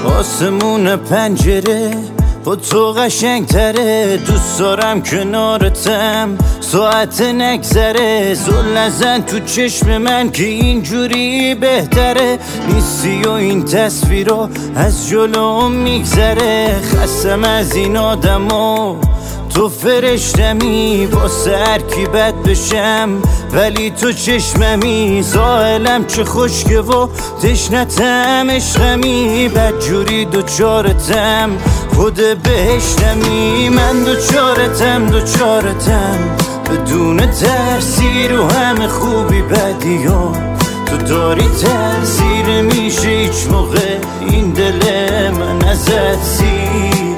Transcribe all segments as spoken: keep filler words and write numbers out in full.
آسمون پنجره با تو قشنگ تره، دوست دارم کنارتم ساعت نگذره، زل نزن تو چشم من که اینجوری بهتره، نیستی و این تصویرها از جلوم میگذره، خستم از این آدما تو فرشتمی، واسه هر کی بد بشم ولی تو چشممی، زائلم چه خشکه و تشنتم عشقمی، بدجوری دوچارتم خود بهشتمی، من دوچارتم دوچارتم بدون ترسی رو همه خوبی بدیام، تو داری تاثیر میشه هیچ موقع این دل من ازت سیر،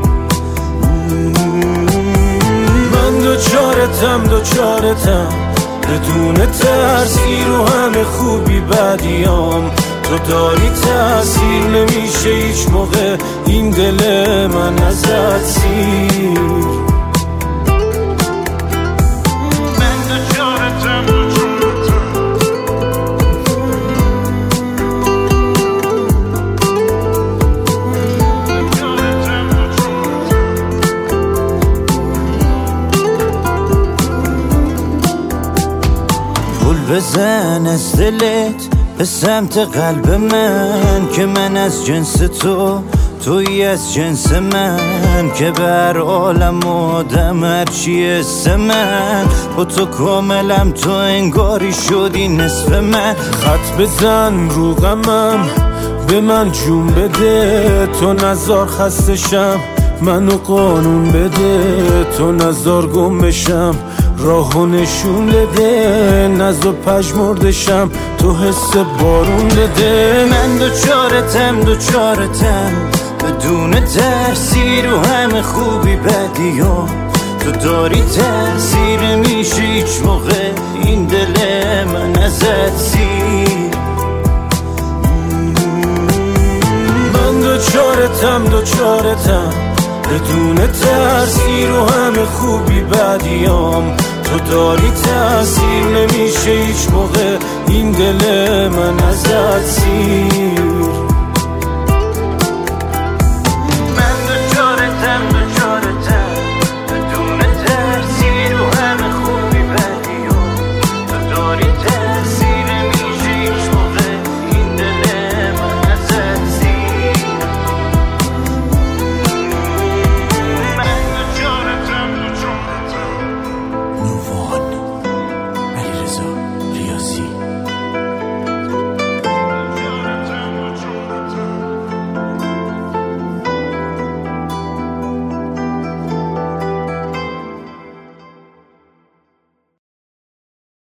من دوچارتم دوچارتم بدون ترسی رو همه خوبی بدیام، تو داری تاثیر نمیشه هیچ موقع این دل من ازت سیر، من دوچارتم دوچارتم پول بزن از دلت به سمت قلب من که من از جنس تو توی از جنس من، که بر عالم آدم هرچی اسم من، با تو کاملم تو انگاری شدی نصف من، خط بزن رو غمم به من جون بده، تو نزار خستشم منو قانون بده، تو نزار گم بشم راهو نشون بده، نزار پژمردشم تو حس بارون بده، من دوچارتم دوچارتم بدون ترسی رو همه خوبی بدیام، تو داری تاثیر میشه هیچ موقع این دل من ازت سیر، من دوچارتم دوچارتم بدون ترسی رو همه خوبی بدیام، تو داری تاثیر نمیشه هیچ موقع این دل من از